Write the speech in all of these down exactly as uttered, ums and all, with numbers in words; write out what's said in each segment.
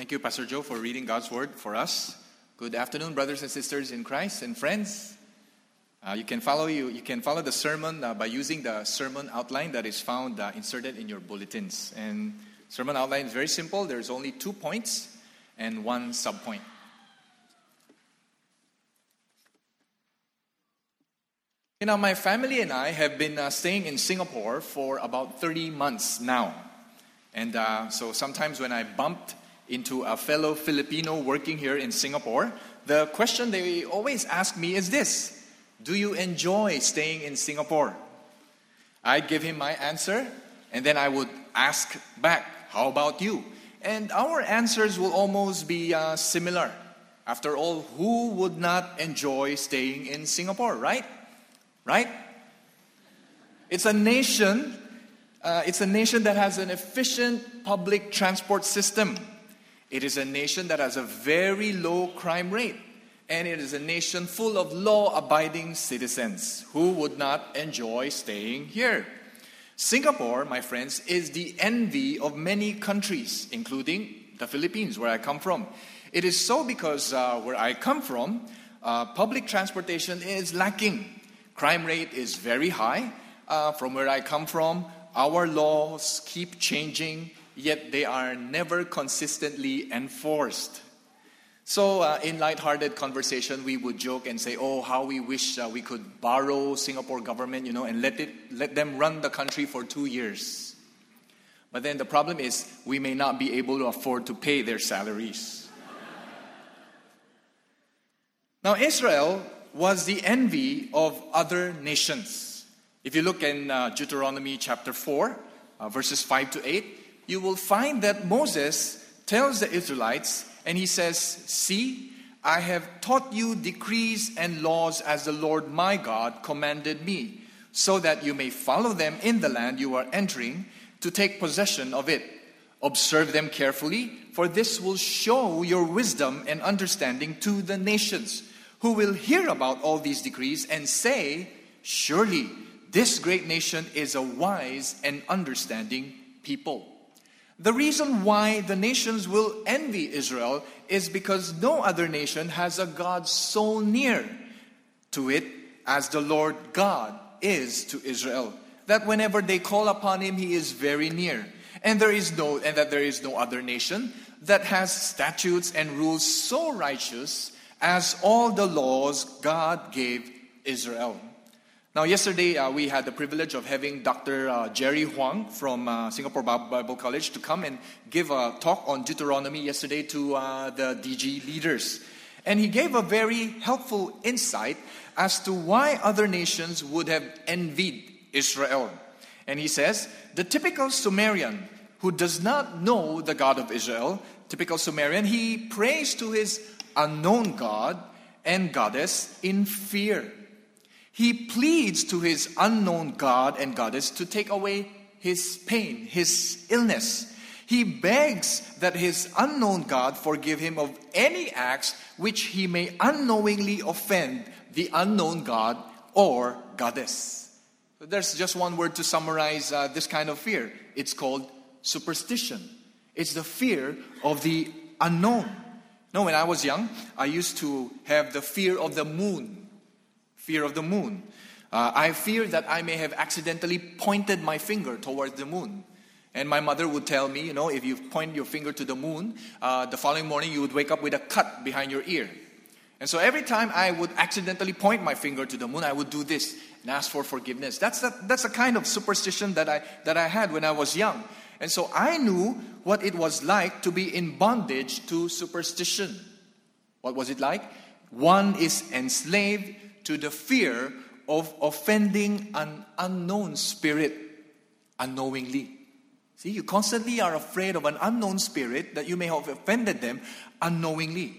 Thank you, Pastor Joe, for reading God's Word for us. Good afternoon, brothers and sisters in Christ and friends. Uh, you can follow you. You can follow the sermon uh, by using the sermon outline that is found uh, inserted in your bulletins. And sermon outline is very simple. There's only two points and one subpoint. You know, my family and I have been uh, staying in Singapore for about thirty months now. And uh, so sometimes when I bumped into a fellow Filipino working here in Singapore, the question they always ask me is this: do you enjoy staying in Singapore? I'd give him my answer, and then I would ask back, how about you? And our answers will almost be uh, similar. After all, who would not enjoy staying in Singapore, right? Right? It's a nation, uh, it's a nation that has an efficient public transport system. It is a nation that has a very low crime rate. And it is a nation full of law-abiding citizens. Who would not enjoy staying here? Singapore, my friends, is the envy of many countries, including the Philippines, where I come from. It is so because uh, where I come from, uh, public transportation is lacking. Crime rate is very high. Uh, from where I come from, our laws keep changing, yet they are never consistently enforced. So uh, in lighthearted conversation, we would joke and say, oh, how we wish uh, we could borrow Singapore government, you know, and let it let them run the country for two years. But then the problem is we may not be able to afford to pay their salaries. Now, Israel was the envy of other nations. If you look in uh, Deuteronomy chapter four, uh, verses five to eight, you will find that Moses tells the Israelites, and he says, see, I have taught you decrees and laws as the Lord my God commanded me, so that you may follow them in the land you are entering to take possession of it. Observe them carefully, for this will show your wisdom and understanding to the nations, who will hear about all these decrees and say, surely this great nation is a wise and understanding people. The reason why the nations will envy Israel is because no other nation has a God so near to it as the Lord God is to Israel. That whenever they call upon Him, He is very near. And there is no, and that there is no other nation that has statutes and rules so righteous as all the laws God gave Israel. Now, yesterday uh, we had the privilege of having Doctor Uh, Jerry Huang from uh, Singapore Bible College to come and give a talk on Deuteronomy yesterday to uh, the D G leaders. And he gave a very helpful insight as to why other nations would have envied Israel. And he says, the typical Sumerian who does not know the God of Israel, typical Sumerian, he prays to his unknown God and goddess in fear. He pleads to his unknown God and goddess to take away his pain, his illness. He begs that his unknown God forgive him of any acts which he may unknowingly offend the unknown God or goddess. So there's just one word to summarize uh, this kind of fear. It's called superstition. It's the fear of the unknown. No, when I was young, I used to have the fear of the moon. Fear of the moon. Uh, I fear that I may have accidentally pointed my finger towards the moon. And my mother would tell me, you know, if you point your finger to the moon, uh, the following morning you would wake up with a cut behind your ear. And so every time I would accidentally point my finger to the moon, I would do this and ask for forgiveness. That's the, that's the kind of superstition that I, that I had when I was young. And so I knew what it was like to be in bondage to superstition. What was it like? One is enslaved to the fear of offending an unknown spirit unknowingly. See, you constantly are afraid of an unknown spirit that you may have offended them unknowingly.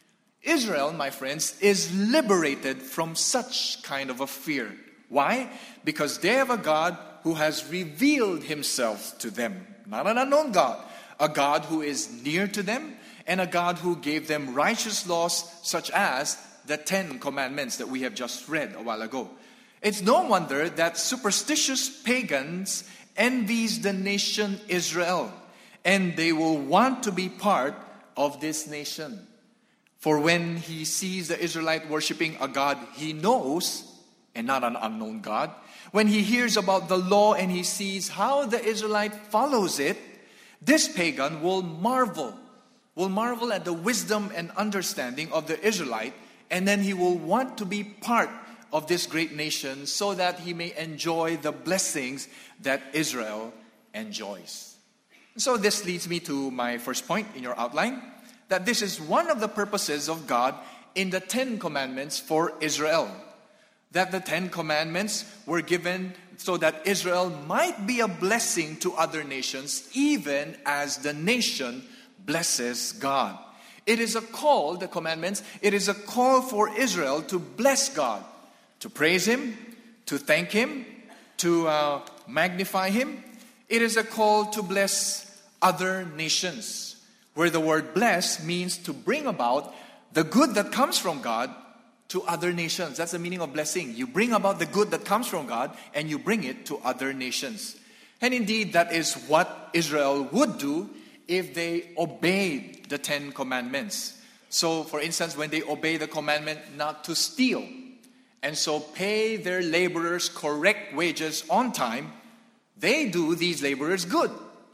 Israel, my friends, is liberated from such kind of a fear. Why? Because they have a God who has revealed Himself to them. Not an unknown God. A God who is near to them and a God who gave them righteous laws such as the Ten Commandments that we have just read a while ago. It's no wonder that superstitious pagans envies the nation Israel, and they will want to be part of this nation. For when he sees the Israelite worshiping a God he knows, and not an unknown God, when he hears about the law and he sees how the Israelite follows it, this pagan will marvel, will marvel at the wisdom and understanding of the Israelite, and then he will want to be part of this great nation so that he may enjoy the blessings that Israel enjoys. So this leads me to my first point in your outline, that this is one of the purposes of God in the Ten Commandments for Israel. That the Ten Commandments were given so that Israel might be a blessing to other nations, even as the nation blesses God. It is a call, the commandments, it is a call for Israel to bless God, to praise Him, to thank Him, to uh, magnify Him. It is a call to bless other nations, where the word bless means to bring about the good that comes from God to other nations. That's the meaning of blessing. You bring about the good that comes from God and you bring it to other nations. And indeed, that is what Israel would do if they obeyed the Ten Commandments. So, for instance, when they obey the commandment not to steal, and so pay their laborers correct wages on time, they do these laborers good.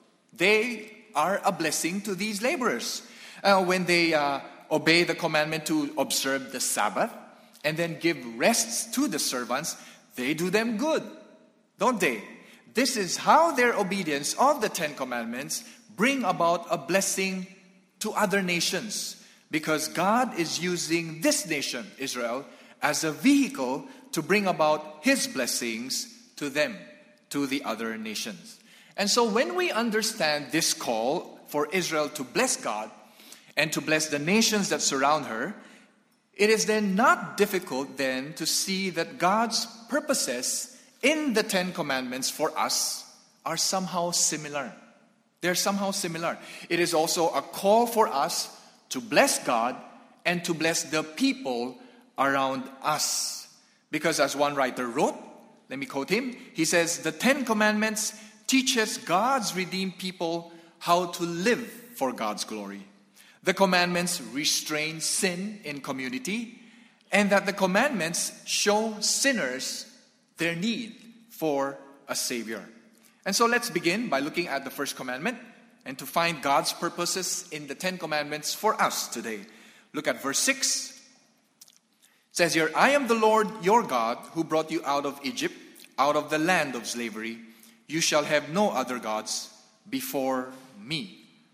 They are a blessing to these laborers. Uh, when they uh, obey the commandment to observe the Sabbath and then give rests to the servants, they do them good, don't they? This is how their obedience of the Ten Commandments bring about a blessing to other nations, because God is using this nation, Israel, as a vehicle to bring about His blessings to them, to the other nations. And so when we understand this call for Israel to bless God and to bless the nations that surround her, it is then not difficult then to see that God's purposes in the Ten Commandments for us are somehow similar. They're somehow similar. It is also a call for us to bless God and to bless the people around us. Because as one writer wrote, let me quote him, he says, the Ten Commandments teaches God's redeemed people how to live for God's glory. The commandments restrain sin in community, and that the commandments show sinners their need for a Savior. And so let's begin by looking at the first commandment and to find God's purposes in the Ten Commandments for us today. Look at verse six. It says here, I am the Lord your God who brought you out of Egypt, out of the land of slavery. You shall have no other gods before me.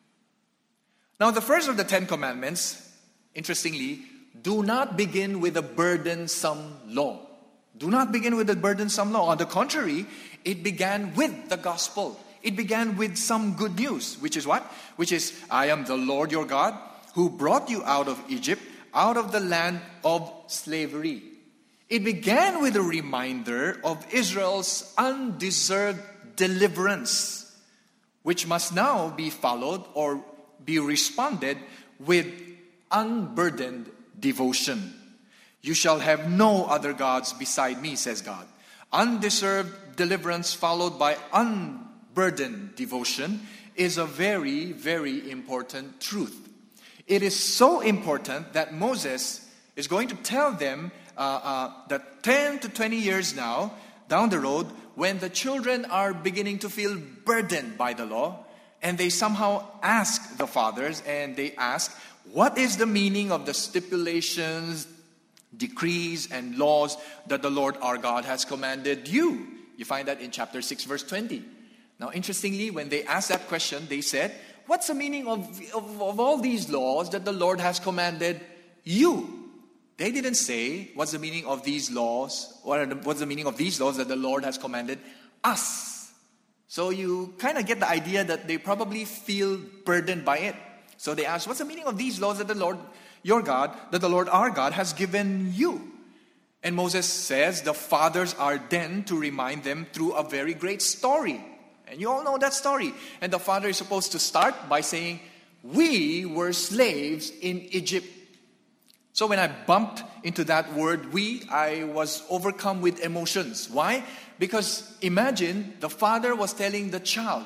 Now, the first of the Ten Commandments, interestingly, do not begin with a burdensome law. Do not begin with a burdensome law. On the contrary, it began with the gospel. It began with some good news, which is what? Which is, I am the Lord your God who brought you out of Egypt, out of the land of slavery. It began with a reminder of Israel's undeserved deliverance, which must now be followed or be responded with unburdened devotion. You shall have no other gods beside me, says God. Undeserved deliverance followed by unburdened devotion is a very, very important truth. It is so important that Moses is going to tell them uh, uh, that ten to twenty years now, down the road, when the children are beginning to feel burdened by the law, and they somehow ask the fathers, and they ask, what is the meaning of the stipulations, decrees, and laws that the Lord our God has commanded you? You find that in chapter six, verse twenty. Now, interestingly, when they asked that question, they said, what's the meaning of, of, of all these laws that the Lord has commanded you? They didn't say, what's the meaning of these laws, or what's the meaning of these laws that the Lord has commanded us? So you kind of get the idea that they probably feel burdened by it. So they ask, what's the meaning of these laws that the Lord, your God, that the Lord our God has given you? And Moses says the fathers are then to remind them through a very great story. And you all know that story. And the father is supposed to start by saying, we were slaves in Egypt. So when I bumped into that word, we, I was overcome with emotions. Why? Because imagine the father was telling the child,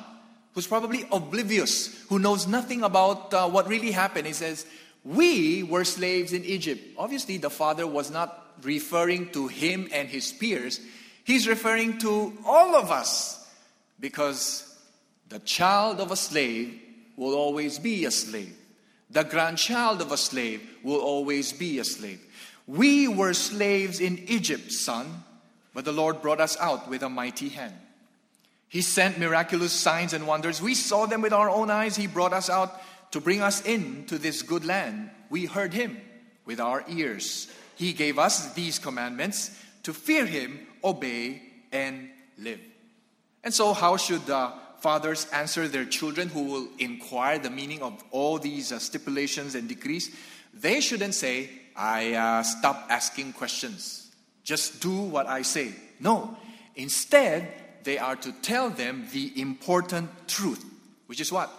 who's probably oblivious, who knows nothing about uh, what really happened. He says, we were slaves in Egypt. Obviously, the father was not referring to him and his peers. He's referring to all of us, because the child of a slave will always be a slave. The grandchild of a slave will always be a slave. We were slaves in Egypt, son, but the Lord brought us out with a mighty hand. He sent miraculous signs and wonders. We saw them with our own eyes. He brought us out to bring us into this good land. We heard him with our ears. He gave us these commandments to fear him, obey, and live. And so how should uh, fathers answer their children who will inquire the meaning of all these uh, stipulations and decrees? They shouldn't say, I uh, stop asking questions. Just do what I say. No. Instead, they are to tell them the important truth, which is what?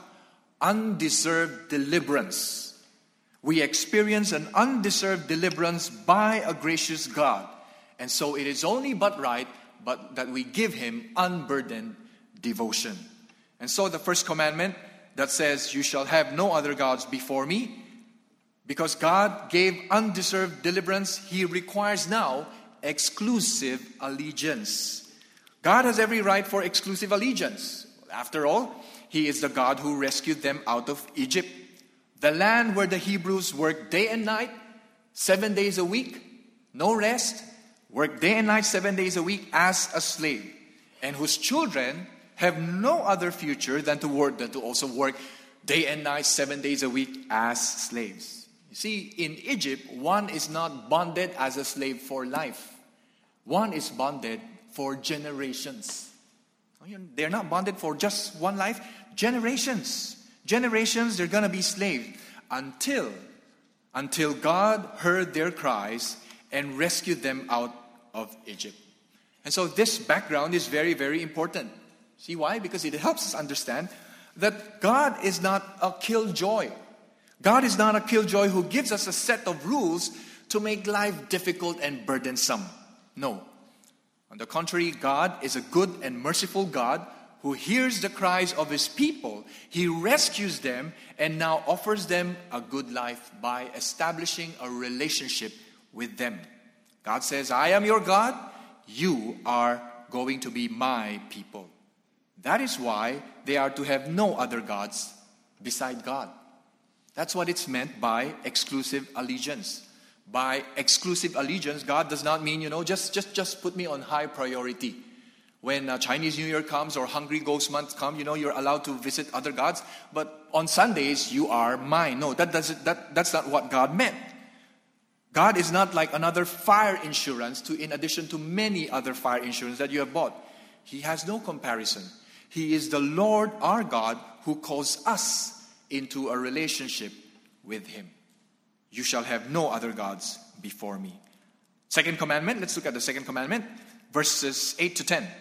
Undeserved deliverance. We experience an undeserved deliverance by a gracious God. And so it is only but right but that we give him unburdened devotion. And so the first commandment that says, you shall have no other gods before me, because God gave undeserved deliverance, he requires now exclusive allegiance. God has every right for exclusive allegiance. After all, he is the God who rescued them out of Egypt, the land where the Hebrews worked day and night, seven days a week, no rest, worked day and night, seven days a week as a slave, and whose children have no other future than to work, than to also work day and night, seven days a week as slaves. You see, in Egypt, one is not bonded as a slave for life. One is bonded for generations. They're not bonded for just one life. Generations. Generations, they're going to be slaves until, until God heard their cries and rescued them out of Egypt. And so this background is very, very important. See why? Because it helps us understand that God is not a killjoy. God is not a killjoy who gives us a set of rules to make life difficult and burdensome. No. On the contrary, God is a good and merciful God who hears the cries of his people. He rescues them and now offers them a good life by establishing a relationship with them. God says, I am your God. You are going to be my people. That is why they are to have no other gods beside God. That's what it's meant by exclusive allegiance. By exclusive allegiance, God does not mean, you know, just, just, just put me on high priority. When uh, Chinese New Year comes or Hungry Ghost Month comes, you know, you're allowed to visit other gods. But on Sundays, you are mine. No, that doesn't, that, that's not what God meant. God is not like another fire insurance to, in addition to many other fire insurance that you have bought. He has no comparison. He is the Lord our God who calls us into a relationship with him. You shall have no other gods before me. Second commandment, let's look at the second commandment, verses eight to ten.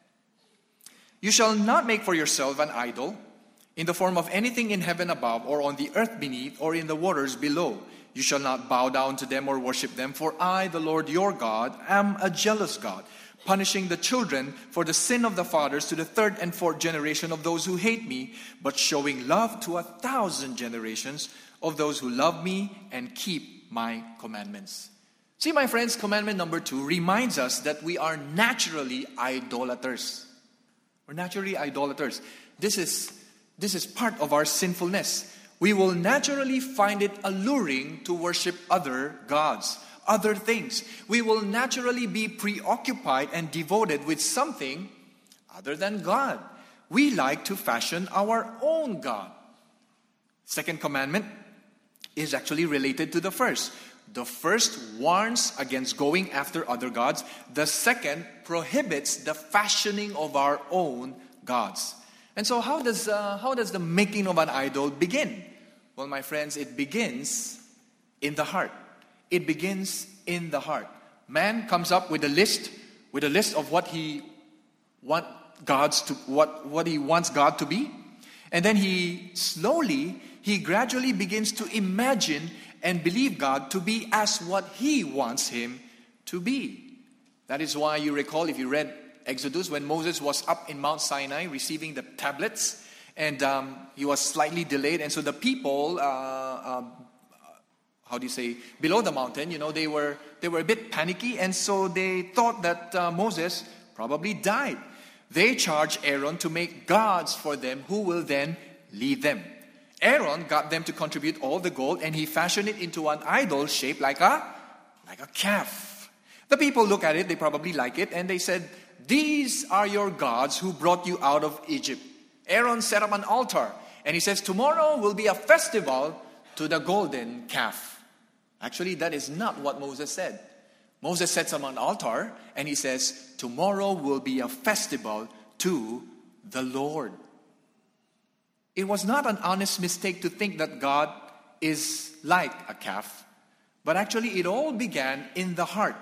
You shall not make for yourself an idol in the form of anything in heaven above or on the earth beneath or in the waters below. You shall not bow down to them or worship them, for I, the Lord your God, am a jealous God, punishing the children for the sin of the fathers to the third and fourth generation of those who hate me, but showing love to a thousand generations of those who love me and keep my commandments. See, my friends, commandment number two reminds us that we are naturally idolaters. We're naturally idolaters. This is, this is part of our sinfulness. We will naturally find it alluring to worship other gods, other things. We will naturally be preoccupied and devoted with something other than God. We like to fashion our own God. Second commandment is actually related to the first. The first warns against going after other gods. The second prohibits the fashioning of our own gods. And so how does, uh, how does the making of an idol begin? Well, my friends, it begins in the heart. It begins in the heart. Man comes up with a list, with a list of what he want God's to what, what he wants God to be. And then he slowly, he gradually begins to imagine and believe God to be as what he wants him to be. That is why you recall, if you read Exodus, when Moses was up in Mount Sinai receiving the tablets, And um, he was slightly delayed. And so the people, uh, uh, how do you say, below the mountain, you know, they were, they were a bit panicky. And so they thought that uh, Moses probably died. They charged Aaron to make gods for them who will then lead them. Aaron got them to contribute all the gold, and he fashioned it into an idol shaped like a, like a calf. The people look at it, they probably like it, and they said, "These are your gods who brought you out of Egypt." Aaron set up an altar, and he says, "Tomorrow will be a festival to the golden calf." Actually, that is not what Moses said. Moses sets up an altar, and he says, "Tomorrow will be a festival to the Lord." It was not an honest mistake to think that God is like a calf, but actually it all began in the heart.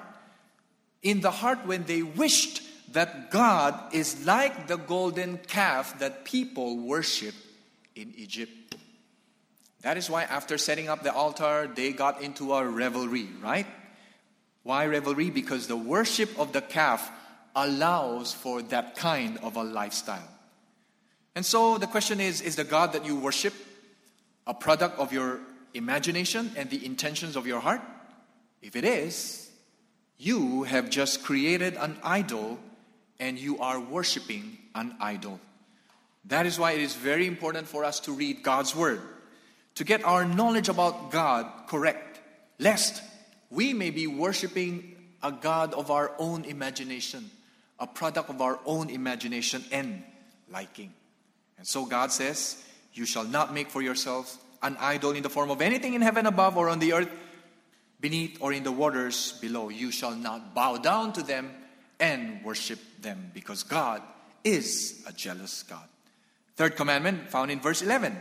In the heart when they wished that God is like the golden calf that people worship in Egypt. That is why after setting up the altar, they got into a revelry, right? Why revelry? Because the worship of the calf allows for that kind of a lifestyle. And so the question is, is the God that you worship a product of your imagination and the intentions of your heart? If it is, you have just created an idol and you are worshiping an idol. That is why it is very important for us to read God's Word, to get our knowledge about God correct, lest we may be worshiping a God of our own imagination, a product of our own imagination and liking. And so God says, "You shall not make for yourselves an idol in the form of anything in heaven above or on the earth beneath or in the waters below. You shall not bow down to them and worship them, because God is a jealous God." Third commandment found in verse eleven.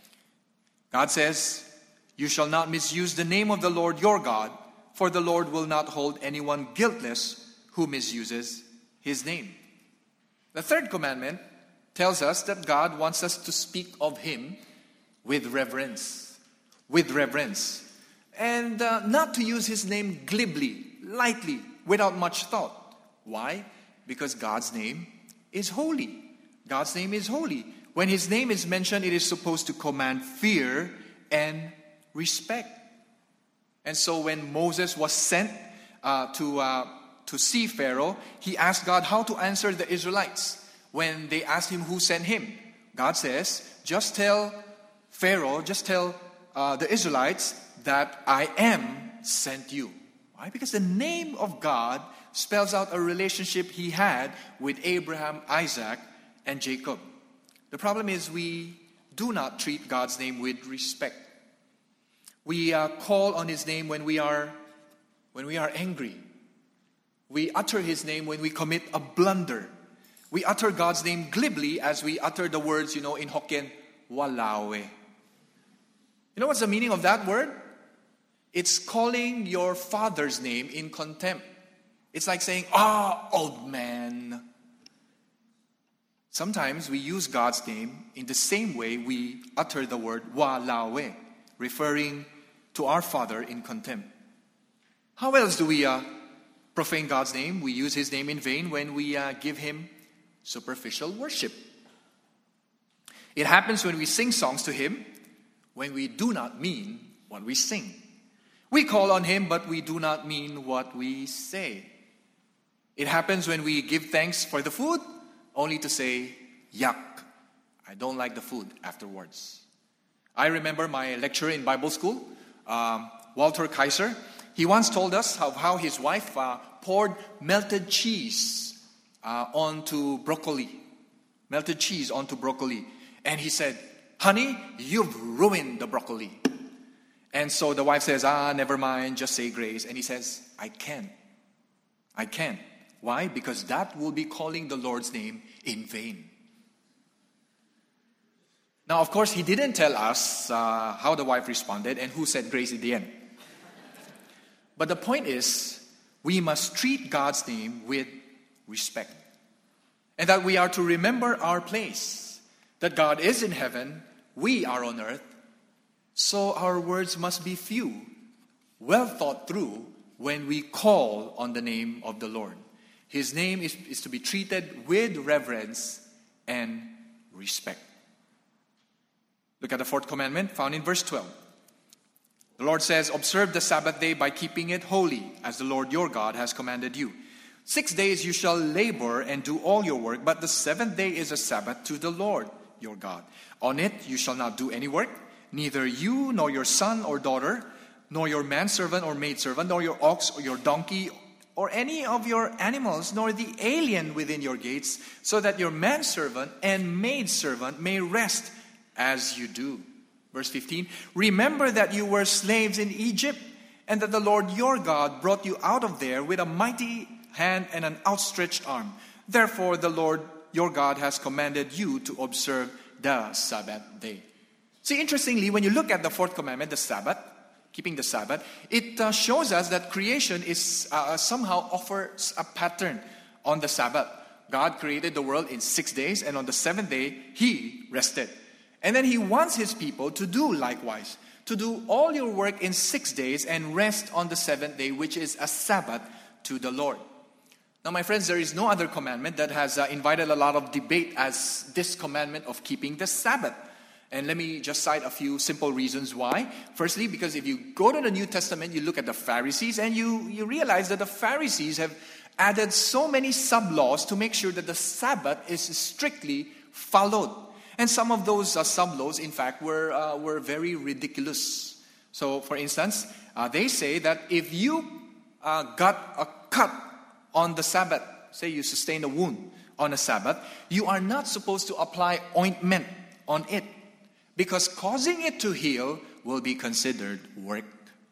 God says, "You shall not misuse the name of the Lord your God, for the Lord will not hold anyone guiltless who misuses His name." The third commandment tells us that God wants us to speak of Him with reverence. With reverence. And uh, not to use His name glibly, lightly, without much thought. Why? Because God's name is holy. God's name is holy. When His name is mentioned, it is supposed to command fear and respect. And so when Moses was sent uh, to, uh, to see Pharaoh, he asked God how to answer the Israelites. When they asked him who sent him, God says, "Just tell Pharaoh, just tell uh, the Israelites that I am sent you." Why? Because the name of God spells out a relationship He had with Abraham, Isaac, and Jacob. The problem is we do not treat God's name with respect. We uh, call on His name when we are when we are angry. We utter His name when we commit a blunder. We utter God's name glibly as we utter the words, you know, in Hokkien, "walawe." You know what's the meaning of that word? It's calling your father's name in contempt. It's like saying, "Ah, oh, old man." Sometimes we use God's name in the same way we utter the word "walawe," referring to our Father in contempt. How else do we uh, profane God's name? We use His name in vain when we uh, give Him superficial worship. It happens when we sing songs to Him when we do not mean what we sing. We call on Him, but we do not mean what we say. It happens when we give thanks for the food, only to say, "Yuck, I don't like the food," afterwards. I remember my lecturer in Bible school, um, Walter Kaiser. He once told us how, how his wife uh, poured melted cheese uh, onto broccoli. Melted cheese onto broccoli. And he said, "Honey, you've ruined the broccoli." And so the wife says, "Ah, never mind, just say grace." And he says, "I can't. I can't." Why? Because that will be calling the Lord's name in vain. Now, of course, he didn't tell us uh, how the wife responded and who said grace in the end. But the point is, we must treat God's name with respect. And that we are to remember our place. That God is in heaven, we are on earth. So our words must be few, well thought through when we call on the name of the Lord. His name is, is to be treated with reverence and respect. Look at the fourth commandment found in verse twelve. The Lord says, observe the Sabbath day by keeping it holy, as the Lord your God has commanded you. Six days you shall labor and do all your work, but the seventh day is a Sabbath to the Lord your God. On it you shall not do any work, neither you nor your son or daughter, nor your manservant or maidservant, nor your ox or your donkey, or any of your animals, nor the alien within your gates, so that your manservant and maidservant may rest as you do. Verse fifteen, remember that you were slaves in Egypt, and that the Lord your God brought you out of there with a mighty hand and an outstretched arm. Therefore the Lord your God has commanded you to observe the Sabbath day. See, interestingly, when you look at the fourth commandment, the Sabbath, keeping the Sabbath, it uh, shows us that creation is uh, somehow offers a pattern on the Sabbath. God created the world in six days, and on the seventh day, He rested. And then He wants His people to do likewise, to do all your work in six days and rest on the seventh day, which is a Sabbath to the Lord. Now, my friends, there is no other commandment that has uh, invited a lot of debate as this commandment of keeping the Sabbath. And let me just cite a few simple reasons why. Firstly, because if you go to the New Testament, you look at the Pharisees, and you, you realize that the Pharisees have added so many sub-laws to make sure that the Sabbath is strictly followed. And some of those uh, sub-laws, in fact, were, uh, were very ridiculous. So, for instance, uh, they say that if you uh, got a cut on the Sabbath, say you sustained a wound on a Sabbath, you are not supposed to apply ointment on it, because causing it to heal will be considered work.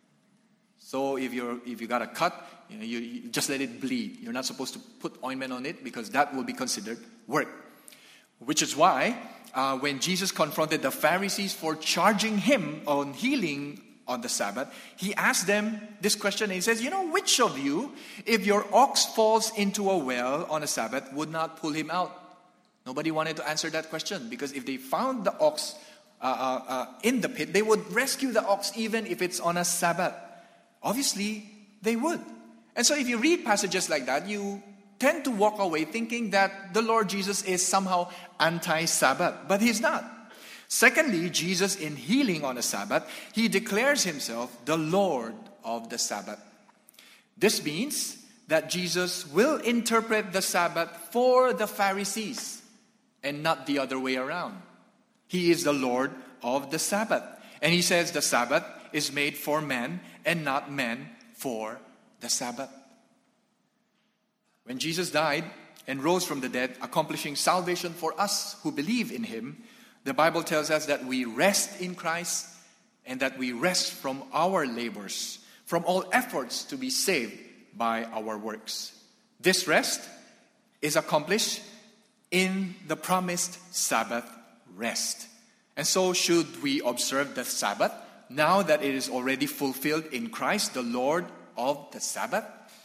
So if you're if you got a cut, you know, you, you just let it bleed. You're not supposed to put ointment on it, because that will be considered work. Which is why uh, when Jesus confronted the Pharisees for charging Him on healing on the Sabbath, He asked them this question. And He says, you know, which of you, if your ox falls into a well on a Sabbath, would not pull him out? Nobody wanted to answer that question, because if they found the ox uh, uh, uh, in the pit, they would rescue the ox even if it's on a Sabbath. Obviously, they would. And so if you read passages like that, you tend to walk away thinking that the Lord Jesus is somehow anti-Sabbath, but He's not. Secondly, Jesus, in healing on a Sabbath, He declares Himself the Lord of the Sabbath. This means that Jesus will interpret the Sabbath for the Pharisees and not the other way around. He is the Lord of the Sabbath. And He says the Sabbath is made for man and not man for the Sabbath. When Jesus died and rose from the dead, accomplishing salvation for us who believe in Him, the Bible tells us that we rest in Christ and that we rest from our labors, from all efforts to be saved by our works. This rest is accomplished in the promised Sabbath rest. And so should we observe the Sabbath now that it is already fulfilled in Christ, the Lord of the Sabbath?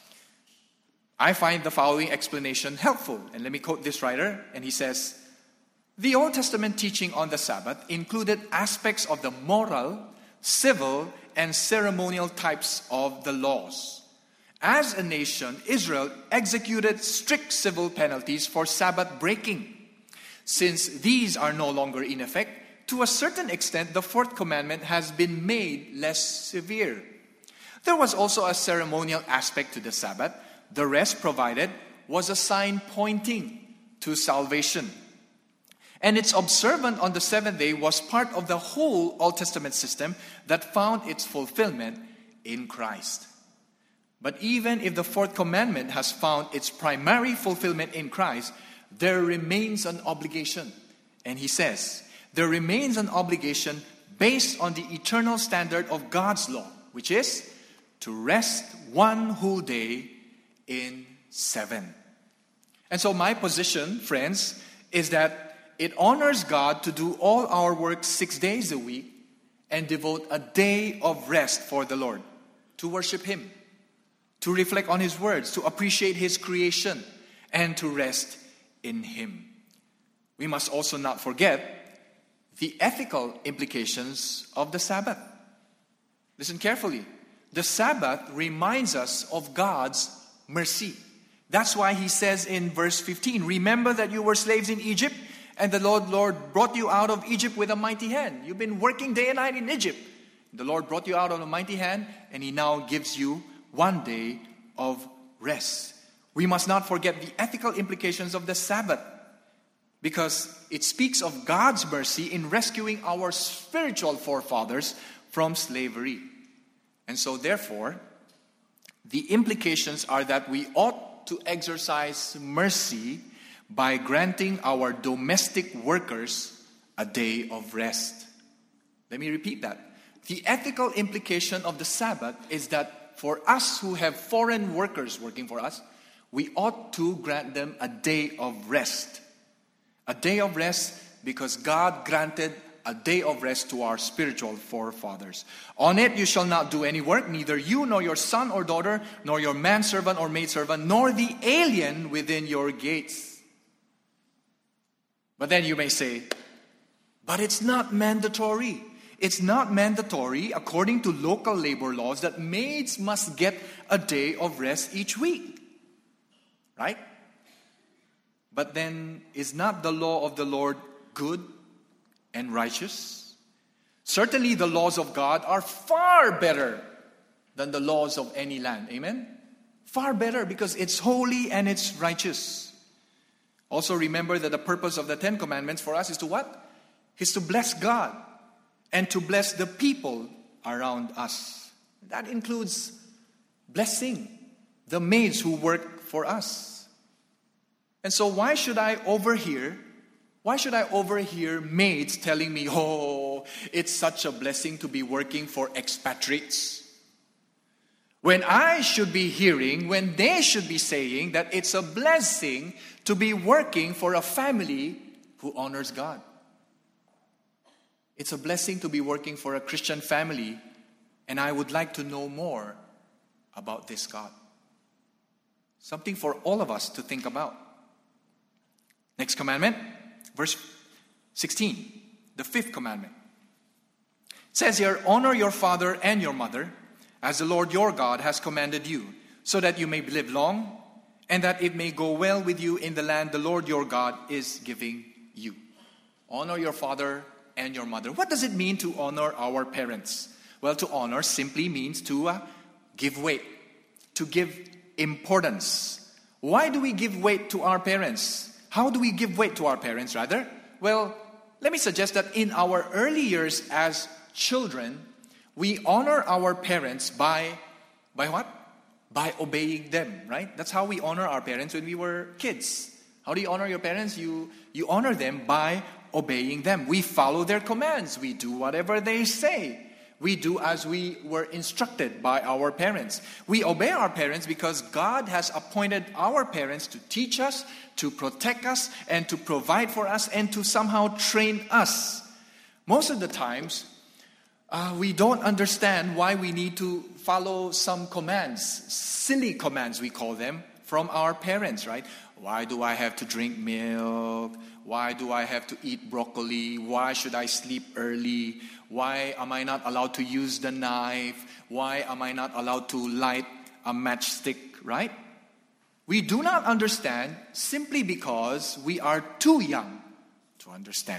I find the following explanation helpful. And let me quote this writer, and he says, the Old Testament teaching on the Sabbath included aspects of the moral, civil, and ceremonial types of the laws. As a nation, Israel executed strict civil penalties for Sabbath breaking. Since these are no longer in effect, to a certain extent, the fourth commandment has been made less severe. There was also a ceremonial aspect to the Sabbath. The rest provided was a sign pointing to salvation. And its observance on the seventh day was part of the whole Old Testament system that found its fulfillment in Christ. But even if the fourth commandment has found its primary fulfillment in Christ, there remains an obligation. And he says, there remains an obligation based on the eternal standard of God's law, which is to rest one whole day in seven. And so my position, friends, is that it honors God to do all our work six days a week and devote a day of rest for the Lord, to worship Him, to reflect on His words, to appreciate His creation, and to rest in Him. We must also not forget the ethical implications of the Sabbath. Listen carefully. The Sabbath reminds us of God's mercy. That's why He says in verse fifteen, remember that you were slaves in Egypt, And the Lord, Lord brought you out of Egypt with a mighty hand. You've been working day and night in Egypt. The Lord brought you out of a mighty hand, and He now gives you one day of rest. We must not forget the ethical implications of the Sabbath, because it speaks of God's mercy in rescuing our spiritual forefathers from slavery. And so therefore, the implications are that we ought to exercise mercy by granting our domestic workers a day of rest. Let me repeat that. The ethical implication of the Sabbath is that for us who have foreign workers working for us, we ought to grant them a day of rest. A day of rest because God granted a day of rest to our spiritual forefathers. On it you shall not do any work, neither you nor your son or daughter, nor your manservant or maidservant, nor the alien within your gates. But then you may say, but it's not mandatory. It's not mandatory according to local labor laws that maids must get a day of rest each week. Right? But then, is not the law of the Lord good and righteous? Certainly the laws of God are far better than the laws of any land. Amen? Far better because it's holy and it's righteous. Also remember that the purpose of the Ten Commandments for us is to what? Is to bless God and to bless the people around us. That includes blessing the maids who work for us. And so why should I overhear, why should I overhear maids telling me, oh, it's such a blessing to be working for expatriates? When I should be hearing, when they should be saying that it's a blessing to be working for a family who honors God. It's a blessing to be working for a Christian family, and I would like to know more about this God. Something for all of us to think about. Next commandment, verse sixteen, the fifth commandment. It says here, honor your father and your mother, as the Lord your God has commanded you, so that you may live long, and that it may go well with you in the land the Lord your God is giving you. Honor your father and your mother. What does it mean to honor our parents? Well, to honor simply means to uh, give weight, to give importance. Why do we give weight to our parents? How do we give weight to our parents, rather? Well, let me suggest that in our early years as children, we honor our parents by, by what? By obeying them, right? That's how we honor our parents when we were kids. How do you honor your parents? You, you honor them by obeying them. We follow their commands. We do whatever they say. We do as we were instructed by our parents. We obey our parents because God has appointed our parents to teach us, to protect us, and to provide for us, and to somehow train us. Most of the times, uh, we don't understand why we need to follow some commands, silly commands we call them, from our parents, right? Why do I have to drink milk? Why do I have to eat broccoli? Why should I sleep early? Why am I not allowed to use the knife? Why am I not allowed to light a matchstick, right? We do not understand simply because we are too young to understand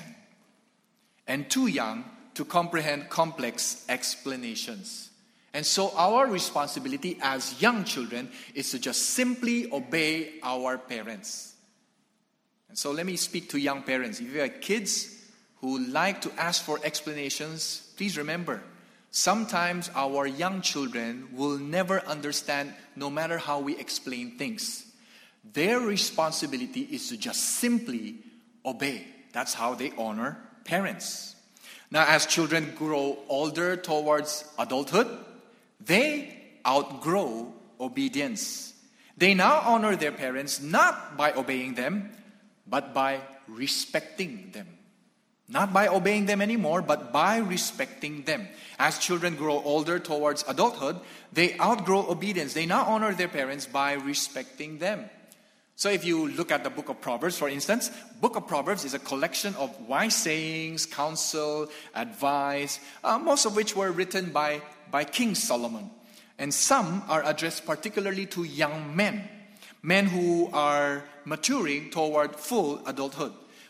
and too young to comprehend complex explanations. And so our responsibility as young children is to just simply obey our parents. And so let me speak to young parents. If you have kids who like to ask for explanations, please remember, sometimes our young children will never understand no matter how we explain things. Their responsibility is to just simply obey. That's how they honor parents. Now, as children grow older towards adulthood, they outgrow obedience. They now honor their parents not by obeying them, but by respecting them. Not by obeying them anymore, but by respecting them. As children grow older towards adulthood, they outgrow obedience. They now honor their parents by respecting them. So if you look at the book of Proverbs, for instance, book of Proverbs is a collection of wise sayings, counsel, advice, uh, most of which were written by, by King Solomon. And some are addressed particularly to young men, men who are maturing toward full adulthood.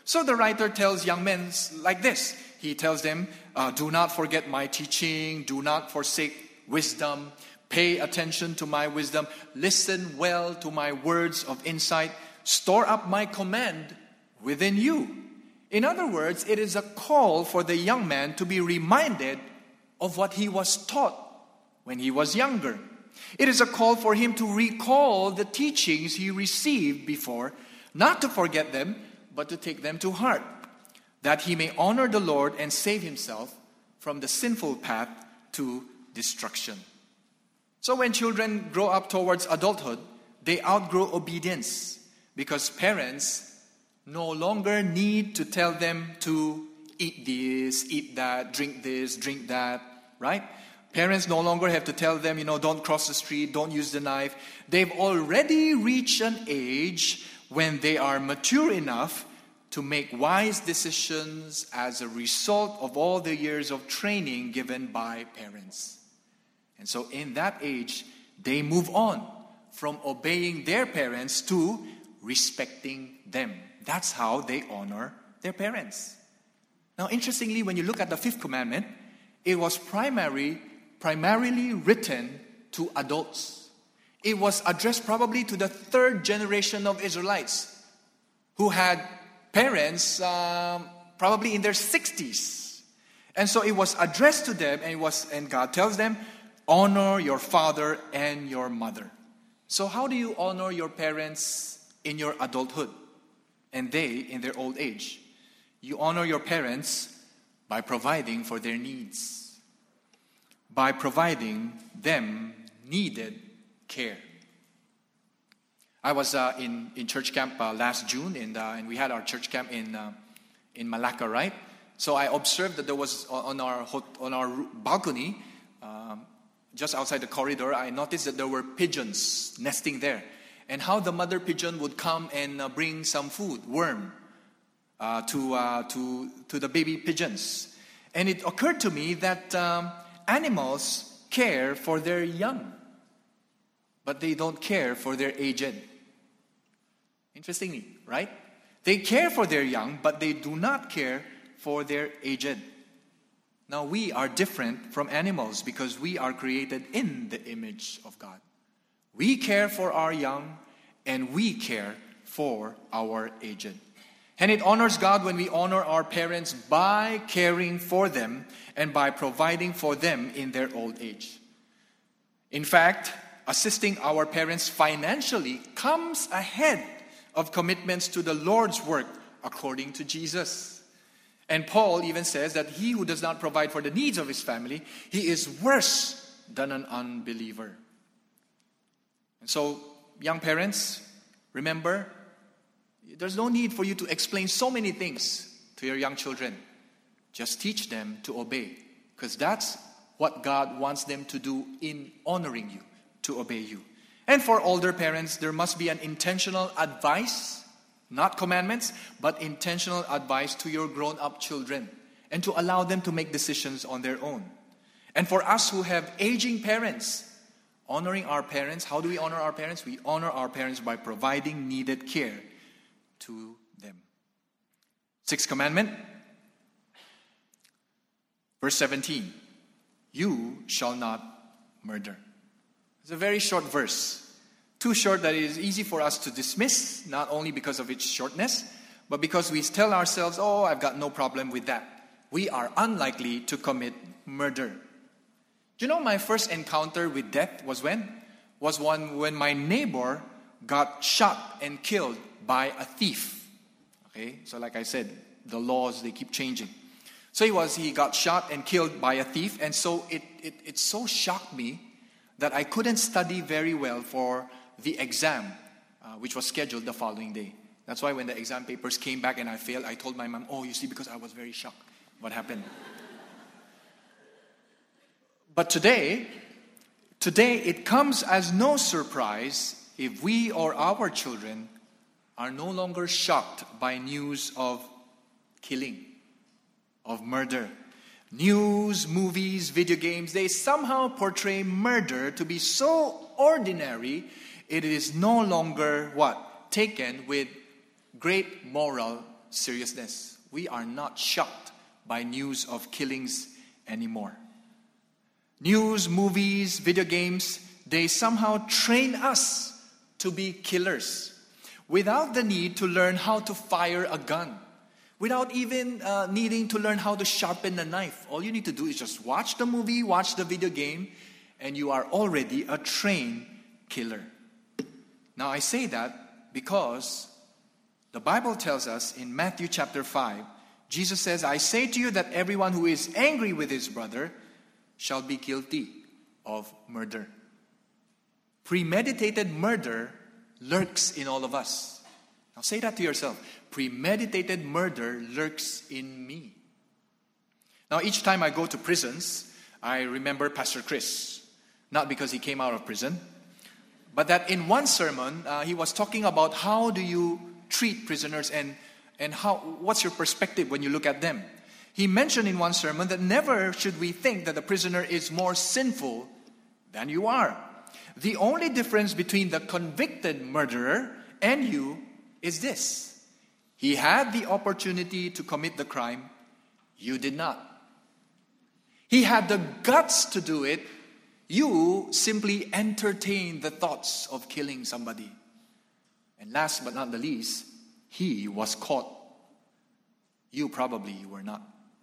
So the writer tells young men like this. He tells them, uh, do not forget my teaching, do not forsake wisdom, pay attention to my wisdom, listen well to my words of insight, store up my command within you. In other words, it is a call for the young man to be reminded of what he was taught when he was younger. It is a call for him to recall the teachings he received before, not to forget them, but to take them to heart, that he may honor the Lord and save himself from the sinful path to destruction. So when children grow up towards adulthood, they outgrow obedience because parents no longer need to tell them to eat this, eat that, drink this, drink that, right? Parents no longer have to tell them, you know, don't cross the street, don't use the knife. They've already reached an age when they are mature enough to make wise decisions as a result of all the years of training given by parents. And so in that age, they move on from obeying their parents to respecting them. That's how they honor their parents. Now, interestingly, when you look at the fifth commandment, it was primary, primarily written to adults. It was addressed probably to the third generation of Israelites who had parents um, probably in their sixties. And so it was addressed to them, and it was, and God tells them, honor your father and your mother. So how do you honor your parents in your adulthood and they in their old age? You honor your parents by providing for their needs, by providing them needed care. I was uh, in, in church camp uh, last June, and, uh, and we had our church camp in uh, in Malacca, right? So I observed that there was on our on our balcony, um, just outside the corridor, I noticed that there were pigeons nesting there, and how the mother pigeon would come and uh, bring some food, worm, uh, to uh, to to the baby pigeons. And it occurred to me that um, animals care for their young, but they don't care for their aged. Interestingly, right? They care for their young, but they do not care for their aged. Now, we are different from animals because we are created in the image of God. We care for our young, and we care for our aged. And it honors God when we honor our parents by caring for them and by providing for them in their old age. In fact, assisting our parents financially comes ahead of commitments to the Lord's work according to Jesus. And Paul even says that he who does not provide for the needs of his family, he is worse than an unbeliever. And so, young parents, remember, there's no need for you to explain so many things to your young children. Just teach them to obey, because that's what God wants them to do in honoring you, to obey you. And for older parents, there must be an intentional advice, not commandments, but intentional advice to your grown-up children, and to allow them to make decisions on their own. And for us who have aging parents, honoring our parents, how do we honor our parents? We honor our parents by providing needed care to them. Sixth commandment, verse seventeen, you shall not murder. It's a very short verse. Too short that it is easy for us to dismiss, not only because of its shortness, but because we tell ourselves, oh, I've got no problem with that. We are unlikely to commit murder. Do you know my first encounter with death was when? Was one when my neighbor got shot and killed by a thief. Okay, so like I said, the laws, they keep changing. So he was, he got shot and killed by a thief, and so it, it, it so shocked me that I couldn't study very well for the exam, uh, which was scheduled the following day. That's why when the exam papers came back and I failed, I told my mom, oh, you see, because I was very shocked. What happened? But today, today it comes as no surprise if we or our children are no longer shocked by news of killing, of murder. News, movies, video games, they somehow portray murder to be so ordinary, it is no longer what? Taken with great moral seriousness. We are not shocked by news of killings anymore. News, movies, video games, they somehow train us to be killers without the need to learn how to fire a gun, without even uh, needing to learn how to sharpen a knife. All you need to do is just watch the movie, watch the video game, and you are already a trained killer. Now I say that because the Bible tells us in Matthew chapter five, Jesus says, I say to you that everyone who is angry with his brother shall be guilty of murder. Premeditated murder lurks in all of us. Now say that to yourself. Premeditated murder lurks in me. Now each time I go to prisons, I remember Pastor Chris. Not because he came out of prison, but that in one sermon, uh, he was talking about how do you treat prisoners and, and how what's your perspective when you look at them. He mentioned in one sermon that never should we think that the prisoner is more sinful than you are. The only difference between the convicted murderer and you is this. He had the opportunity to commit the crime. You did not. He had the guts to do it. You simply entertained the thoughts of killing somebody. And last but not the least, he was caught. You probably were not.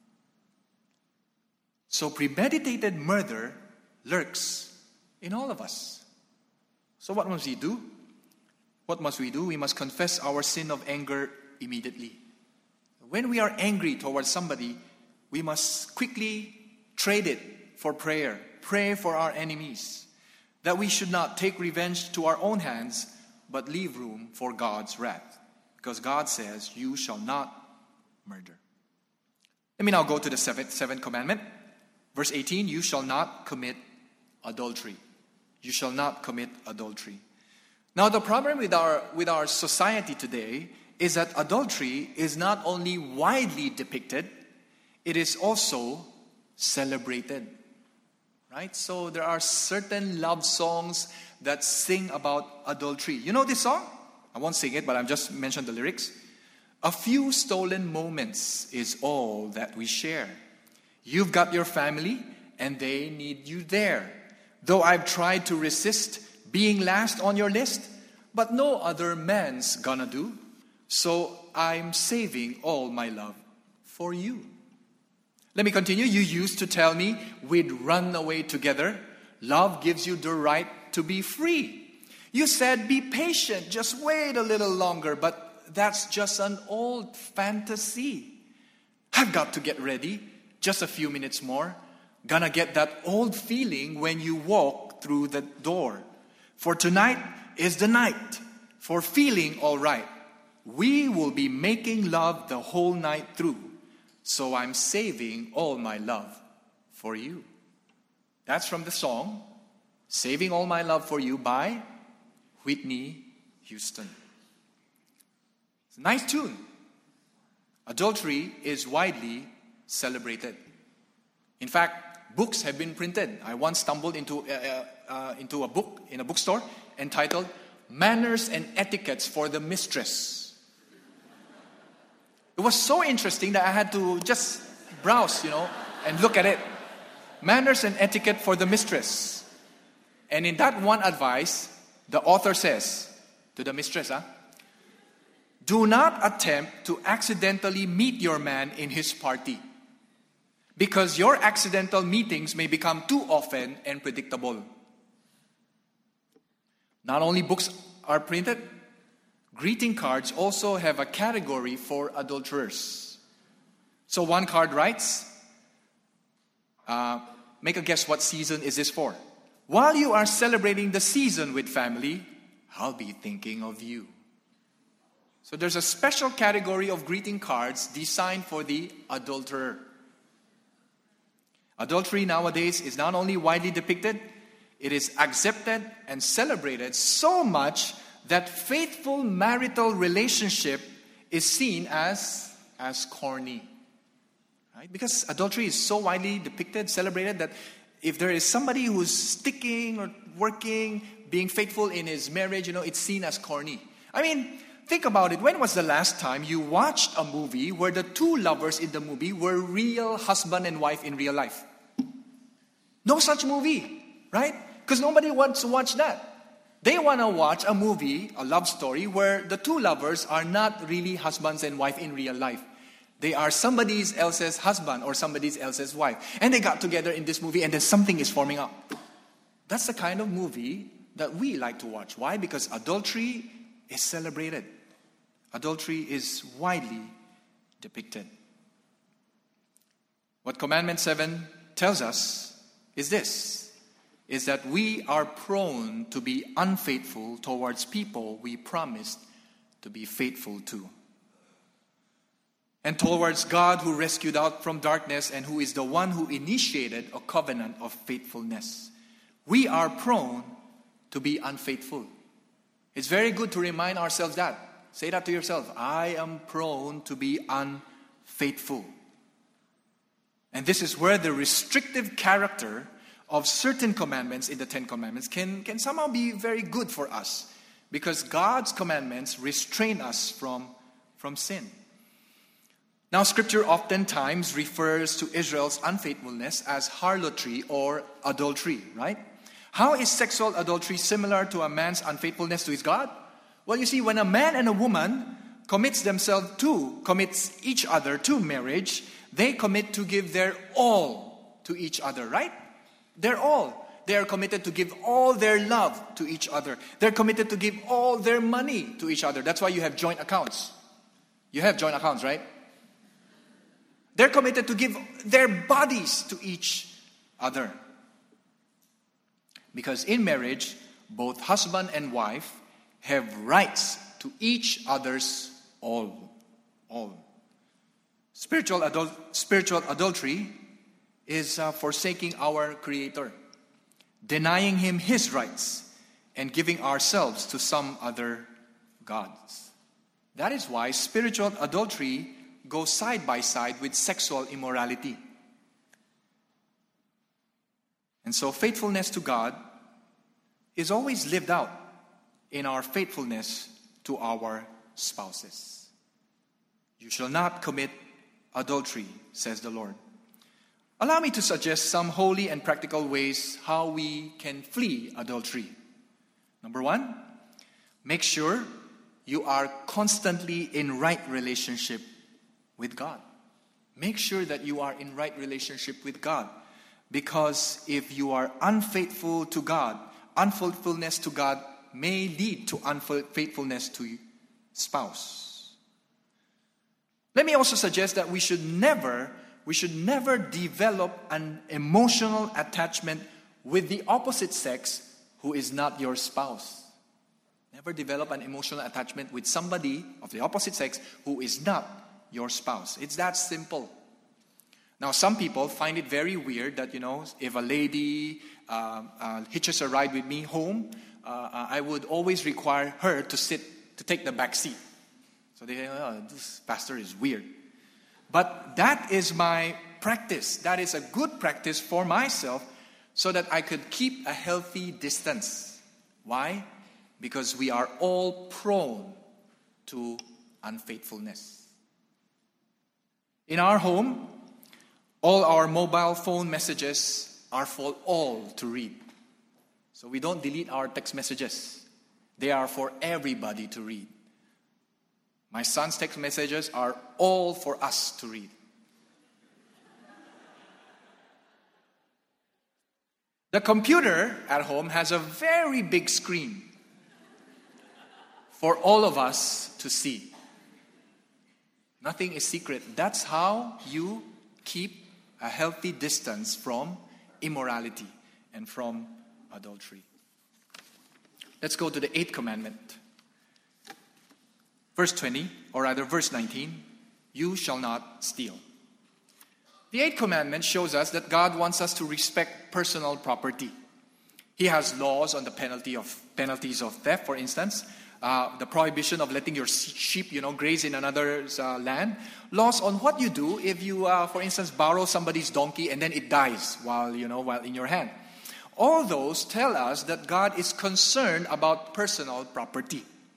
So premeditated murder lurks in all of us. So what must we do? What must we do? We must confess our sin of anger immediately. When we are angry towards somebody, we must quickly trade it for prayer. Pray for our enemies. That we should not take revenge to our own hands, but leave room for God's wrath. Because God says, you shall not murder. Let me now go to the seventh, seventh commandment. Verse eighteen, you shall not commit adultery. You shall not commit adultery. Now the problem with our, with our society today is that adultery is not only widely depicted, it is also celebrated. Right? So there are certain love songs that sing about adultery. You know this song? I won't sing it, but I've just mentioned the lyrics. A few stolen moments is all that we share. You've got your family, and they need you there. Though I've tried to resist being last on your list, but no other man's gonna do. So I'm saving all my love for you. Let me continue. You used to tell me we'd run away together. Love gives you the right to be free. You said, be patient, just wait a little longer, but that's just an old fantasy. I've got to get ready. Just a few minutes more. Gonna get that old feeling when you walk through the door. For tonight is the night for feeling all right. We will be making love the whole night through. So I'm saving all my love for you. That's from the song, Saving All My Love for You by Whitney Houston. It's a nice tune. Adultery is widely celebrated. In fact, books have been printed. I once stumbled into, uh, uh, into a book in a bookstore entitled Manners and Etiquettes for the Mistress. It was so interesting that I had to just browse, you know, and look at it. Manners and Etiquette for the Mistress. And in that one advice, the author says to the mistress, huh, do not attempt to accidentally meet your man in his party, because your accidental meetings may become too often and predictable. Not only books are printed, greeting cards also have a category for adulterers. So one card writes, uh, make a guess what season is this for. While you are celebrating the season with family, I'll be thinking of you. So there's a special category of greeting cards designed for the adulterer. Adultery nowadays is not only widely depicted, it is accepted and celebrated so much that faithful marital relationship is seen as, as corny. Right? Because adultery is so widely depicted, celebrated, that if there is somebody who's sticking or working, being faithful in his marriage, you know, it's seen as corny. I mean, think about it. When was the last time you watched a movie where the two lovers in the movie were real husband and wife in real life? No such movie, right? Because nobody wants to watch that. They want to watch a movie, a love story, where the two lovers are not really husbands and wife in real life. They are somebody else's husband or somebody else's wife. And they got together in this movie and then something is forming up. That's the kind of movie that we like to watch. Why? Because adultery is celebrated. Adultery is widely depicted. What Commandment seven tells us is this, is that we are prone to be unfaithful towards people we promised to be faithful to. And towards God who rescued out from darkness and who is the one who initiated a covenant of faithfulness. We are prone to be unfaithful. It's very good to remind ourselves that. Say that to yourself. I am prone to be unfaithful. And this is where the restrictive character of certain commandments in the Ten Commandments can, can somehow be very good for us. Because God's commandments restrain us from, from sin. Now, Scripture oftentimes refers to Israel's unfaithfulness as harlotry or adultery, right? How is sexual adultery similar to a man's unfaithfulness to his God? Well, you see, when a man and a woman commits themselves to, commits each other to marriage, they commit to give their all to each other, right? Their all. They are committed to give all their love to each other. They're committed to give all their money to each other. That's why you have joint accounts. You have joint accounts, right? They're committed to give their bodies to each other. Because in marriage, both husband and wife have rights to each other's all. All. Spiritual, adul- spiritual adultery is uh, forsaking our Creator, denying Him His rights, and giving ourselves to some other gods. That is why spiritual adultery goes side by side with sexual immorality. And so faithfulness to God is always lived out in our faithfulness to our spouses. You shall not commit adultery, says the Lord. Allow me to suggest some holy and practical ways how we can flee adultery. Number one, make sure you are constantly in right relationship with God. Make sure that you are in right relationship with God. Because if you are unfaithful to God, unfaithfulness to God may lead to unfaithfulness to spouse. Let me also suggest that we should never, we should never develop an emotional attachment with the opposite sex who is not your spouse. Never develop an emotional attachment with somebody of the opposite sex who is not your spouse. It's that simple. Now, some people find it very weird that, you know, if a lady uh, uh, hitches a ride with me home, uh, I would always require her to sit, to take the back seat. So they say, oh, this pastor is weird. But that is my practice. That is a good practice for myself so that I could keep a healthy distance. Why? Because we are all prone to unfaithfulness. In our home, all our mobile phone messages are for all to read. So we don't delete our text messages. They are for everybody to read. My son's text messages are all for us to read. The computer at home has a very big screen for all of us to see. Nothing is secret. That's how you keep a healthy distance from immorality and from adultery. Let's go to the eighth commandment. Verse twenty, or rather verse nineteen, you shall not steal. The eighth commandment shows us that God wants us to respect personal property. He has laws on the penalty of penalties of theft, for instance. Uh, the prohibition of letting your sheep, you know, graze in another's uh, land. Laws on what you do if you, uh, for instance, borrow somebody's donkey and then it dies while, you know, while in your hand. All those tell us that God is concerned about personal property.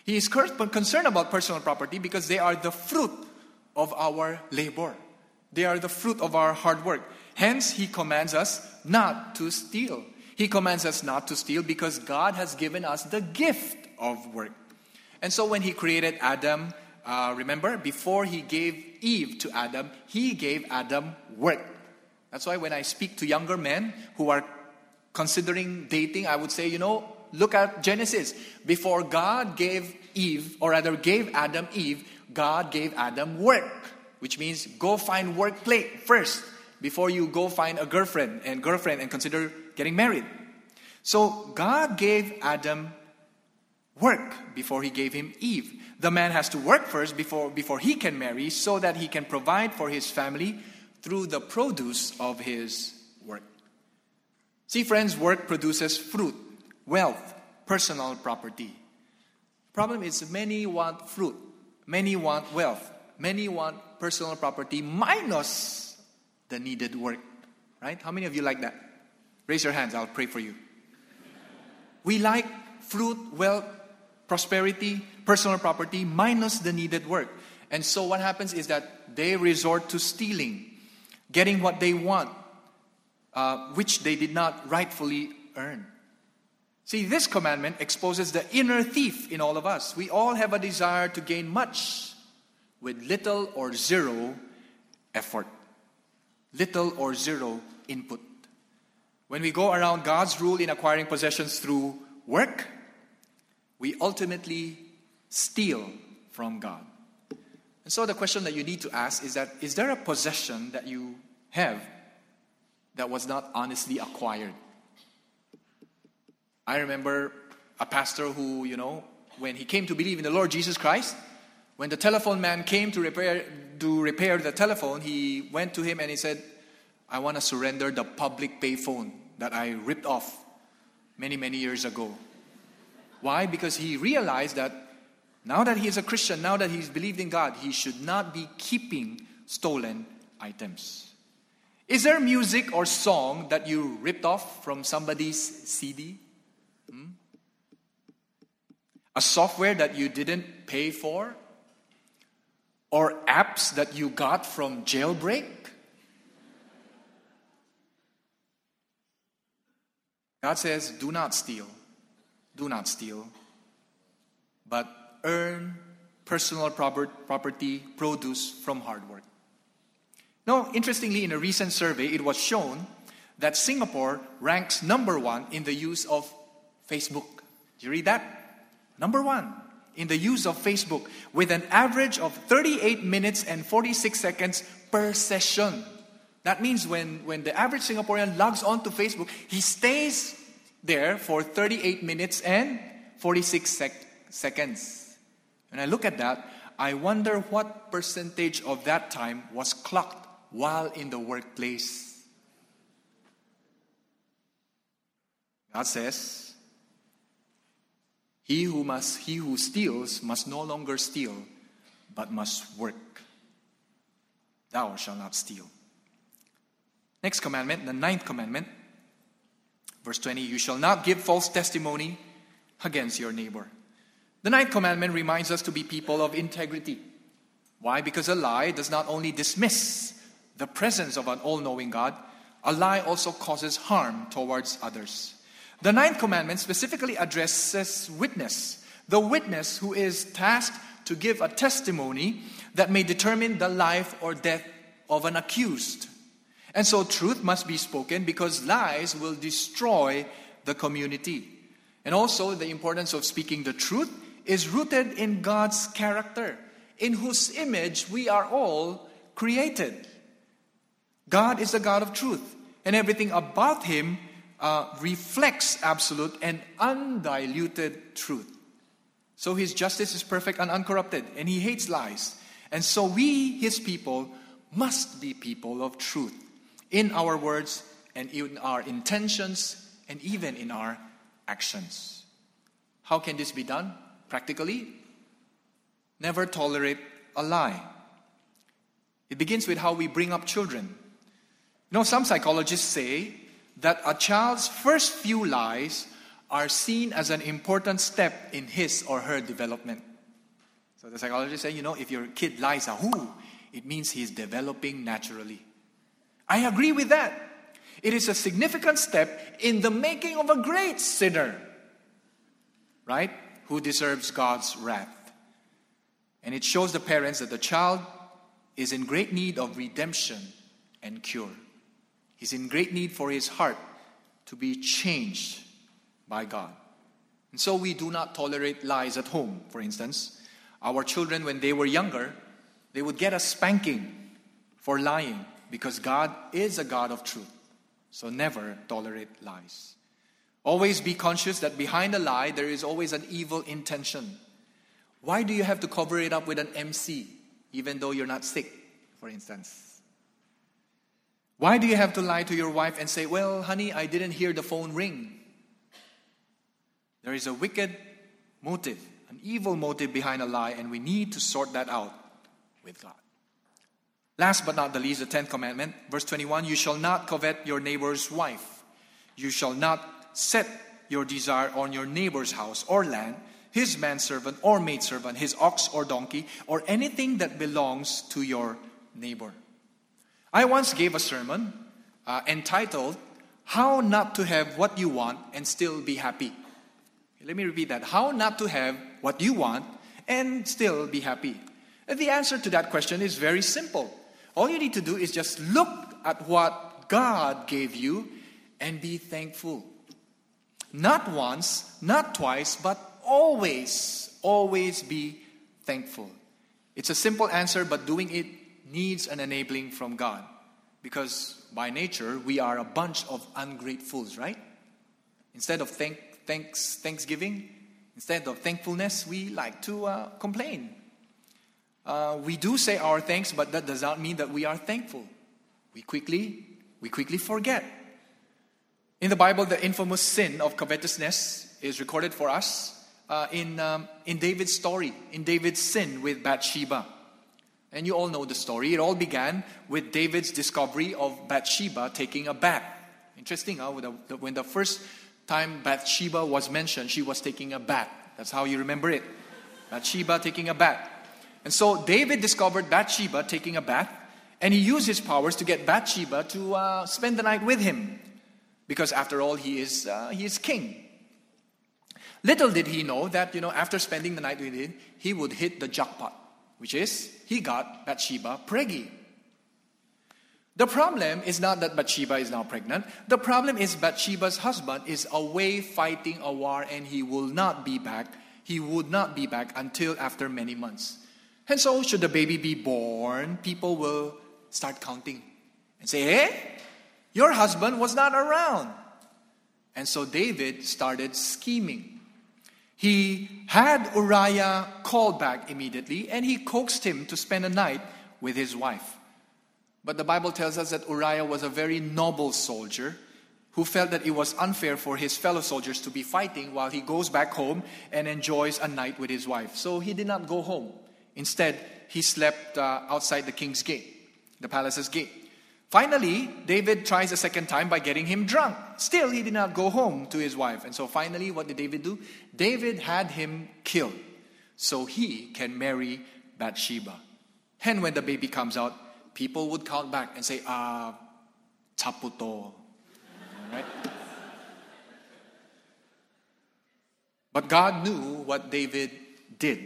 He is concerned about personal property because they are the fruit of our labor. They are the fruit of our hard work. Hence, He commands us not to steal. He commands us not to steal because God has given us the gift of work. And so when He created Adam, uh, remember, before He gave Eve to Adam, He gave Adam work. That's why when I speak to younger men who are considering dating, I would say, you know, look at Genesis. Before God gave Eve, or rather gave Adam Eve, God gave Adam work. Which means go find work play first before you go find a girlfriend and girlfriend and consider getting married. So God gave Adam work before He gave him Eve. The man has to work first before, before he can marry so that he can provide for his family through the produce of his work. See, friends, work produces fruit, wealth, personal property. Problem is many want fruit, many want wealth, many want personal property minus the needed work. Right? How many of you like that? Raise your hands, I'll pray for you. We like fruit, wealth, prosperity, personal property minus the needed work. And so what happens is that they resort to stealing, getting what they want, uh, which they did not rightfully earn. See, this commandment exposes the inner thief in all of us. We all have a desire to gain much with little or zero effort, little or zero input. When we go around God's rule in acquiring possessions through work, we ultimately steal from God. And so the question that you need to ask is that, is there a possession that you have that was not honestly acquired? I remember a pastor who, you know, when he came to believe in the Lord Jesus Christ, when the telephone man came to repair to repair the telephone, he went to him and he said, I want to surrender the public payphone that I ripped off many, many years ago. Why? Because he realized that now that he is a Christian, now that he's believed in God, he should not be keeping stolen items. Is there music or song that you ripped off from somebody's C D? Hmm? A software that you didn't pay for? Or apps that you got from jailbreak? God says, do not steal. Do not steal. But earn personal property produce from hard work. Now, interestingly, in a recent survey, it was shown that Singapore ranks number one in the use of Facebook. Did you read that? Number one in the use of Facebook, with an average of thirty-eight minutes and forty-six seconds per session. That means when, when the average Singaporean logs on to Facebook, he stays there for thirty-eight minutes and forty-six sec- seconds. When I look at that, I wonder what percentage of that time was clocked while in the workplace. God says, He who must, he who steals must no longer steal, but must work. Thou shalt not steal. Next commandment, the ninth commandment, verse twenty, you shall not give false testimony against your neighbor. The ninth commandment reminds us to be people of integrity. Why? Because a lie does not only dismiss the presence of an all-knowing God, a lie also causes harm towards others. The ninth commandment specifically addresses witness, the witness who is tasked to give a testimony that may determine the life or death of an accused. And so truth must be spoken because lies will destroy the community. And also the importance of speaking the truth is rooted in God's character, in whose image we are all created. God is the God of truth, and everything about Him uh, reflects absolute and undiluted truth. So His justice is perfect and uncorrupted, and He hates lies. And so we, His people, must be people of truth in our words and in our intentions and even in our actions. How can this be done? Practically, never tolerate a lie. It begins with how we bring up children. You know, some psychologists say that a child's first few lies are seen as an important step in his or her development. So the psychologist say, you know, if your kid lies, ahoo, it means he's developing naturally. I agree with that. It is a significant step in the making of a great sinner, right? Who deserves God's wrath. And it shows the parents that the child is in great need of redemption and cure. He's in great need for his heart to be changed by God. And so we do not tolerate lies at home, for instance. Our children, when they were younger, they would get a spanking for lying because God is a God of truth. So never tolerate lies. Always be conscious that behind a lie, there is always an evil intention. Why do you have to cover it up with an M C, even though you're not sick, for instance? Why do you have to lie to your wife and say, well, honey, I didn't hear the phone ring? There is a wicked motive, an evil motive behind a lie, and we need to sort that out with God. Last but not the least, the tenth commandment, verse twenty-one, you shall not covet your neighbor's wife. You shall not set your desire on your neighbor's house or land, his manservant or maidservant, his ox or donkey, or anything that belongs to your neighbor. I once gave a sermon uh, entitled, How Not to Have What You Want and Still Be Happy. Let me repeat that. How not to have what you want and still be happy. And the answer to that question is very simple. All you need to do is just look at what God gave you and be thankful. Not once, not twice, but always, always be thankful. It's a simple answer, but doing it needs an enabling from God. Because by nature, we are a bunch of ungratefuls, right? Instead of thank, thanks, thanksgiving, instead of thankfulness, we like to uh, complain. Uh, we do say our thanks, but that does not mean that we are thankful. We quickly, we quickly forget. In the Bible, the infamous sin of covetousness is recorded for us uh, in, um, in David's story, in David's sin with Bathsheba. And you all know the story. It all began with David's discovery of Bathsheba taking a bath. Interesting, huh? When the, when the first time Bathsheba was mentioned, she was taking a bath. That's how you remember it. Bathsheba taking a bath. And so David discovered Bathsheba taking a bath, and he used his powers to get Bathsheba to uh, spend the night with him. Because after all, he is uh, he is king. Little did he know that, you know, after spending the night with him, he would hit the jackpot, which is he got Bathsheba preggy. The problem is not that Bathsheba is now pregnant. The problem is Bathsheba's husband is away fighting a war, and he will not be back. He would not be back until after many months. And so, should the baby be born, people will start counting and say, hey, your husband was not around. And so David started scheming. He had Uriah called back immediately, and he coaxed him to spend a night with his wife. But the Bible tells us that Uriah was a very noble soldier who felt that it was unfair for his fellow soldiers to be fighting while he goes back home and enjoys a night with his wife. So he did not go home. Instead, he slept uh, outside the king's gate, the palace's gate. Finally, David tries a second time by getting him drunk. Still, he did not go home to his wife. And so finally, what did David do? David had him killed so he can marry Bathsheba. And when the baby comes out, people would count back and say, ah, chaputo. Right? But God knew what David did.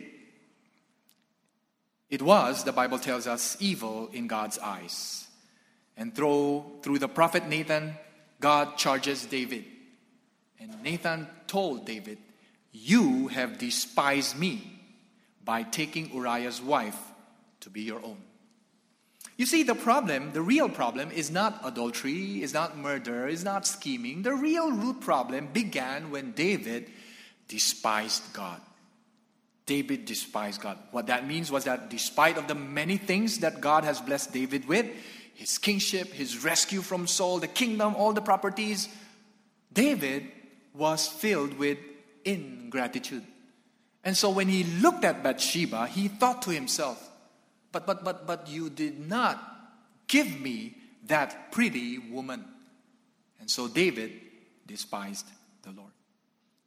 It was, the Bible tells us, evil in God's eyes. And through, through the prophet Nathan, God charges David. And Nathan told David, you have despised me by taking Uriah's wife to be your own. You see, the problem, the real problem is not adultery, is not murder, is not scheming. The real root problem began when David despised God. David despised God. What that means was that despite of the many things that God has blessed David with, his kingship, his rescue from Saul, the kingdom, all the properties, David was filled with ingratitude. And so when he looked at Bathsheba, he thought to himself, but, but, but, but you did not give me that pretty woman. And so David despised the Lord.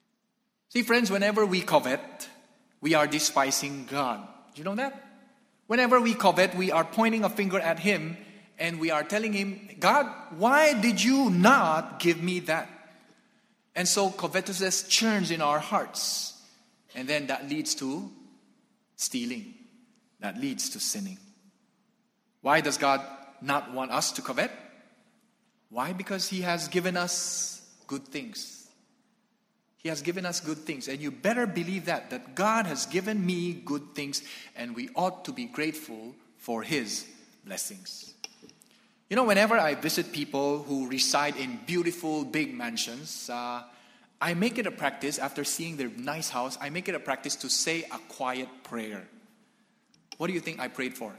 See, friends, whenever we covet, we are despising God. Do you know that? Whenever we covet, we are pointing a finger at Him and we are telling Him, God, why did you not give me that? And so covetousness churns in our hearts. And then that leads to stealing. That leads to sinning. Why does God not want us to covet? Why? Because He has given us good things. He has given us good things. And you better believe that, that God has given me good things, and we ought to be grateful for His blessings. You know, whenever I visit people who reside in beautiful big mansions, uh, I make it a practice, after seeing their nice house, I make it a practice to say a quiet prayer. What do you think I prayed for?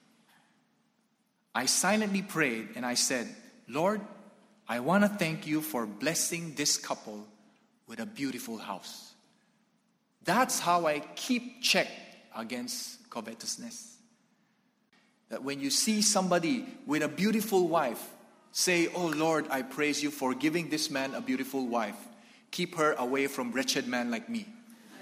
I silently prayed and I said, Lord, I want to thank you for blessing this couple with a beautiful house. That's how I keep check against covetousness. That when you see somebody with a beautiful wife, say, oh Lord, I praise you for giving this man a beautiful wife. Keep her away from wretched man like me.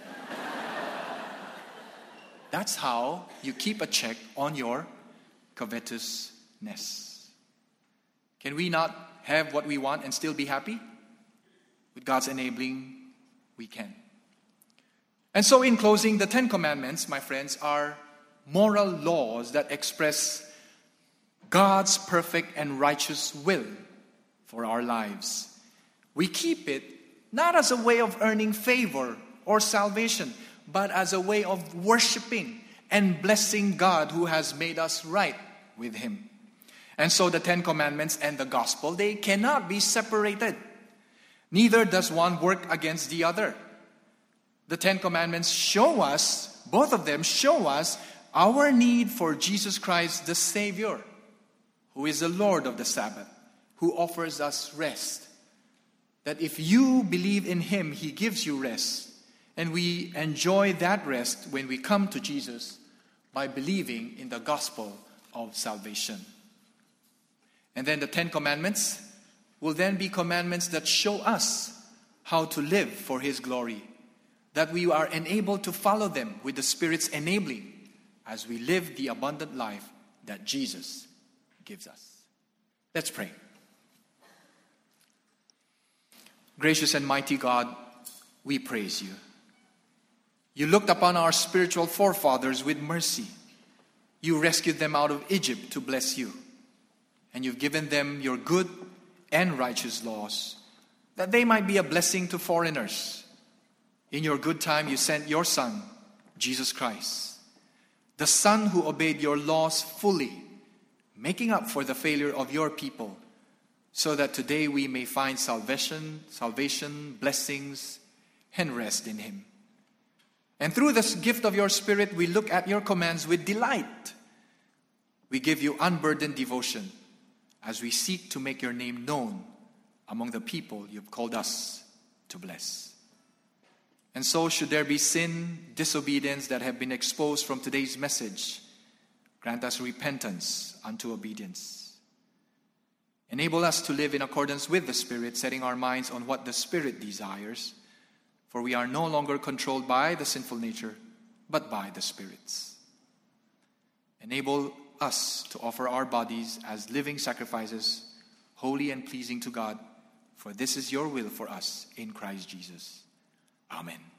That's how you keep a check on your covetousness. Can we not have what we want and still be happy? With God's enabling, we can. And so in closing, the Ten Commandments, my friends, are moral laws that express God's perfect and righteous will for our lives. We keep it not as a way of earning favor or salvation, but as a way of worshiping and blessing God who has made us right with Him. And so the Ten Commandments and the Gospel, they cannot be separated. Neither does one work against the other. The Ten Commandments show us, both of them show us, our need for Jesus Christ the Savior, who is the Lord of the Sabbath, who offers us rest. That if you believe in Him, He gives you rest. And we enjoy that rest when we come to Jesus by believing in the gospel of salvation. And then the Ten Commandments will then be commandments that show us how to live for His glory. That we are enabled to follow them with the Spirit's enabling as we live the abundant life that Jesus gives us. Let's pray. Gracious and mighty God, we praise You. You looked upon our spiritual forefathers with mercy. You rescued them out of Egypt to bless You. And You've given them Your good and righteous laws, that they might be a blessing to foreigners. In Your good time, You sent Your Son, Jesus Christ, the Son who obeyed Your laws fully, making up for the failure of Your people, so that today we may find salvation, salvation, blessings, and rest in Him. And through this gift of Your Spirit, we look at Your commands with delight. We give You unburdened devotion as we seek to make Your name known among the people You've called us to bless. And so, should there be sin, disobedience that have been exposed from today's message, grant us repentance unto obedience. Enable us to live in accordance with the Spirit, setting our minds on what the Spirit desires, for we are no longer controlled by the sinful nature, but by the Spirit's. Enable us to offer our bodies as living sacrifices, holy and pleasing to God, for this is Your will for us in Christ Jesus. Amen.